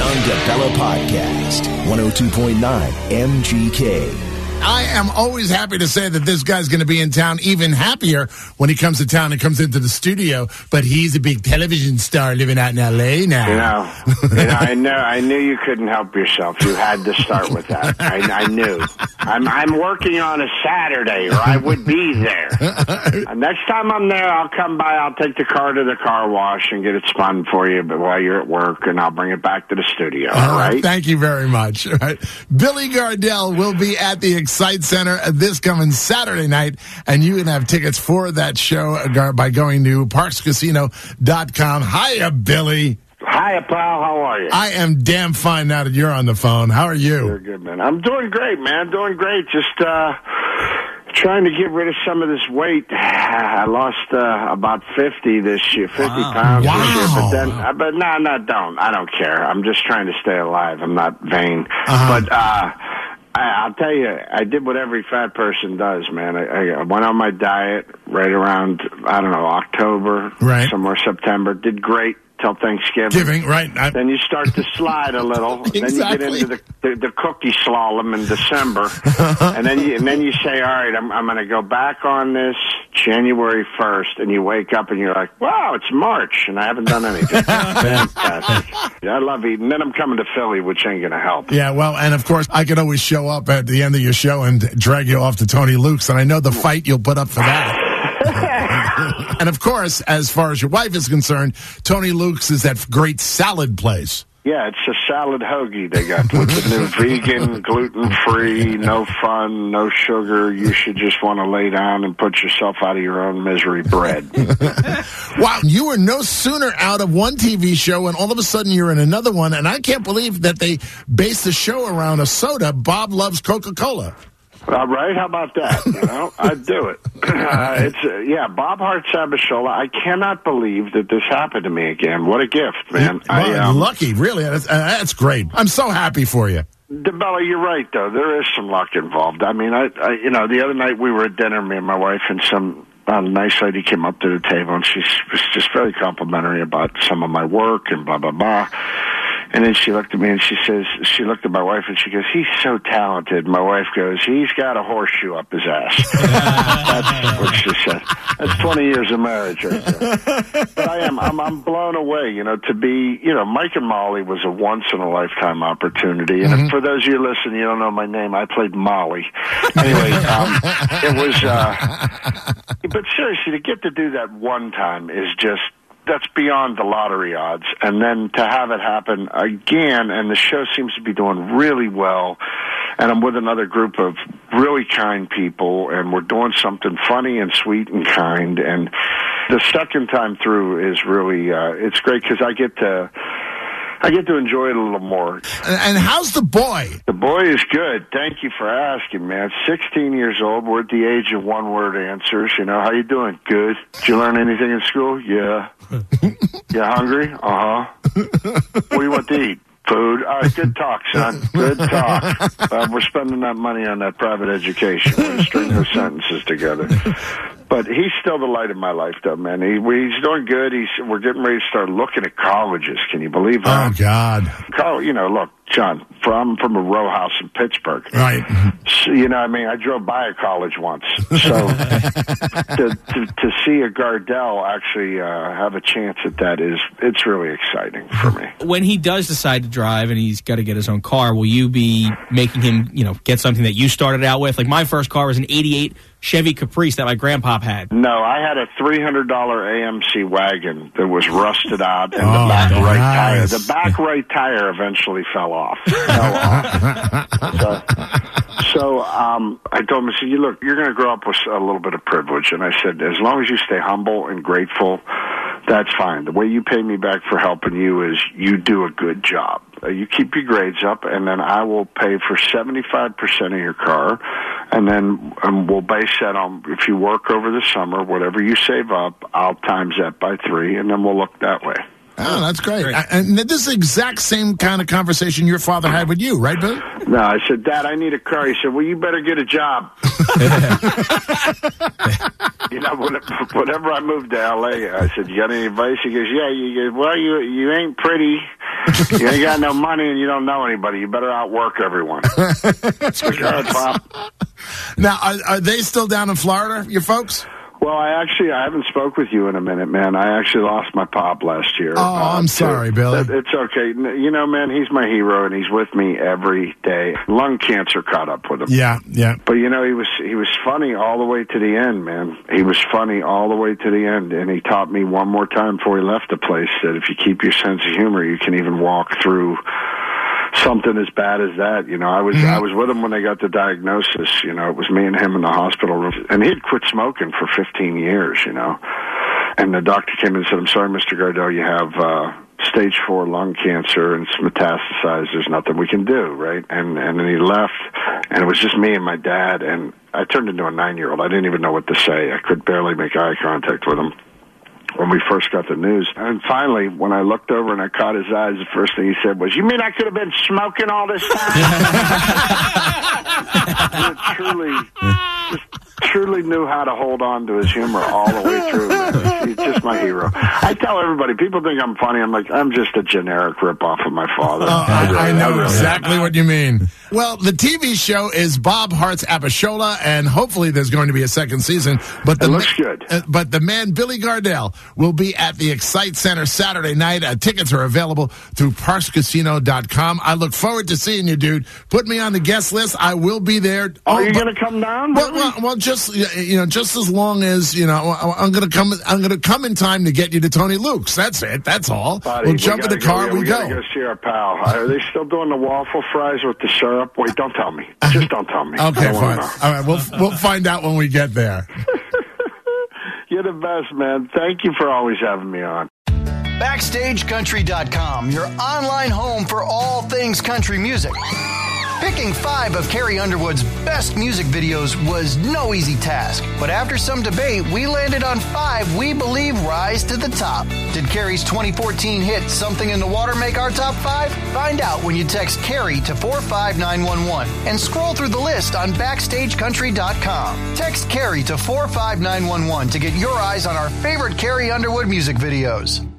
John DeBella Podcast, 102.9 MGK. I am always happy to say that this guy's going to be in town, even happier when he comes to town and comes into the studio. But he's a big television star living out in L.A. now. I knew you couldn't help yourself. You had to start with that. I knew. I'm working on a Saturday, or I would be there. Next time I'm there, I'll come by. I'll take the car to the car wash and get it spun for you while you're at work, and I'll bring it back to the studio. All right? Thank you very much. All right. Billy Gardell will be at the Excite Center this coming Saturday night, and you can have tickets for that show by going to parkscasino.com. Hiya, Billy. Hiya, pal. How are you? I am damn fine now that you're on the phone. How are you? You're good, man. I'm doing great, man. Doing great. Just trying to get rid of some of this weight. I lost about 50 this year, 50 pounds this year. But don't. I don't care. I'm just trying to stay alive. I'm not vain. But I'll tell you, I did what every fat person does, man. I went on my diet right around, October, somewhere September. Did great till Thanksgiving. Then you start to slide a little. Exactly. Then you get into the cookie slalom in December. and then you say, all right, I'm going to go back on this January 1st. And you wake up and you're like, wow, it's March, and I haven't done anything. Fantastic. I love eating. Then I'm coming to Philly, which ain't going to help. Yeah, well, and of course, I could always show up at the end of your show and drag you off to Tony Luke's, and I know the fight you'll put up for that. And of course, as far as your wife is concerned, Tony Luke's is that great salad place. Yeah, it's a salad hoagie they got with the new vegan, gluten-free, no fun, no sugar. You should just want to lay down and put yourself out of your own misery bread. Wow, you were no sooner out of one TV show and all of a sudden you're in another one, and I can't believe that they based the show around a soda. Bob loves Coca-Cola. All right, how about that? I'd do it. Bob Hart Sabashola. I cannot believe that this happened to me again. What a gift, man. Lucky, really. That's great. I'm so happy for you. DeBella, you're right, though. There is some luck involved. I mean, the other night we were at dinner, me and my wife, and some nice lady came up to the table, and she was just very complimentary about some of my work and blah, blah, blah. And then she looked at me and she looked at my wife and she goes, he's so talented. My wife goes, he's got a horseshoe up his ass. That's what she said. That's 20 years of marriage right there. But I'm blown away, to be, Mike and Molly was a once in a lifetime opportunity. And for those of you listening, you don't know my name, I played Molly. Anyway, it was, but seriously, to get to do that one time is just, that's beyond the lottery odds. And then to have it happen again, and the show seems to be doing really well, and I'm with another group of really kind people, and we're doing something funny and sweet and kind, and the second time through is really, it's great because I get to enjoy it a little more. And how's the boy? The boy is good. Thank you for asking, man. 16 years old. We're at the age of one-word answers. How you doing? Good. Did you learn anything in school? Yeah. You hungry? Uh-huh. What do you want to eat? Food. All right, good talk, son. Good talk. We're spending that money on that private education. We're going to string those sentences together. But he's still the light of my life, though, man. He's doing good. We're getting ready to start looking at colleges. Can you believe that? Oh, God. Look, John, I'm from a row house in Pittsburgh. Right. So, I drove by a college once. So to see a Gardell actually have a chance at that it's really exciting for me. When he does decide to drive and he's got to get his own car, will you be making him, get something that you started out with? Like my first car was an 88 Chevy Caprice that my grandpa had. No, I had a $300 AMC wagon that was rusted out, and the back right tire eventually fell off. So I told him, I said, look, you're going to grow up with a little bit of privilege. And I said, as long as you stay humble and grateful, that's fine. The way you pay me back for helping you is you do a good job. You keep your grades up, and then I will pay for 75% of your car, and then we'll base that on if you work over the summer, whatever you save up, I'll times that by 3, and then we'll look that way. Oh, that's great. And this is the exact same kind of conversation your father had with you, right, Bill? No, I said, Dad, I need a car. He said, well, you better get a job. Whenever I moved to L.A., I said, you got any advice? He goes, yeah. You ain't pretty. You ain't got no money and you don't know anybody. You better outwork everyone. Good, Pop. Now, are they still down in Florida, your folks? Well, I haven't spoke with you in a minute, man. I actually lost my pop last year. Oh, I'm sorry, Billy. It's okay. You know, man, he's my hero, and he's with me every day. Lung cancer caught up with him. Yeah. But, you know, he was funny all the way to the end, man. He was funny all the way to the end, and he taught me one more time before he left the place that if you keep your sense of humor, you can even walk through something as bad as that. You know, I was with him when they got the diagnosis. You know, it was me and him in the hospital room, and he'd quit smoking for 15 years, you know. And the doctor came in and said, "I'm sorry, Mr. Gardell, you have stage 4 lung cancer and it's metastasized. There's nothing we can do," right? And then he left, and it was just me and my dad, and I turned into a 9-year-old. I didn't even know what to say. I could barely make eye contact with him when we first got the news. And finally, when I looked over and I caught his eyes, the first thing he said was, "You mean I could have been smoking all this time?" Truly knew how to hold on to his humor all the way through. Man. He's just my hero. I tell everybody, people think I'm funny. I'm like, I'm just a generic ripoff of my father. I know exactly what you mean. Well, the TV show is Bob Hart's Abishola, and hopefully there's going to be a second season. But it looks good. But the man, Billy Gardell, will be at the Excite Center Saturday night. Tickets are available through ParksCasino.com. I look forward to seeing you, dude. Put me on the guest list. I will be there. Are you going to come down? Well, just as long as I'm going to come in time to get you to Tony Luke's. That's it. That's all. Buddy, we'll jump in the car. We gotta go see our pal. Are they still doing the waffle fries with the syrup? Wait, don't tell me. Just don't tell me. Okay, fine. All right, we'll find out when we get there. You're the best, man. Thank you for always having me on. BackstageCountry.com, your online home for all things country music. Picking 5 of Carrie Underwood's best music videos was no easy task, but after some debate, we landed on 5 we believe rise to the top. Did Carrie's 2014 hit Something in the Water make our top 5? Find out when you text Carrie to 45911 and scroll through the list on BackstageCountry.com. Text Carrie to 45911 to get your eyes on our favorite Carrie Underwood music videos.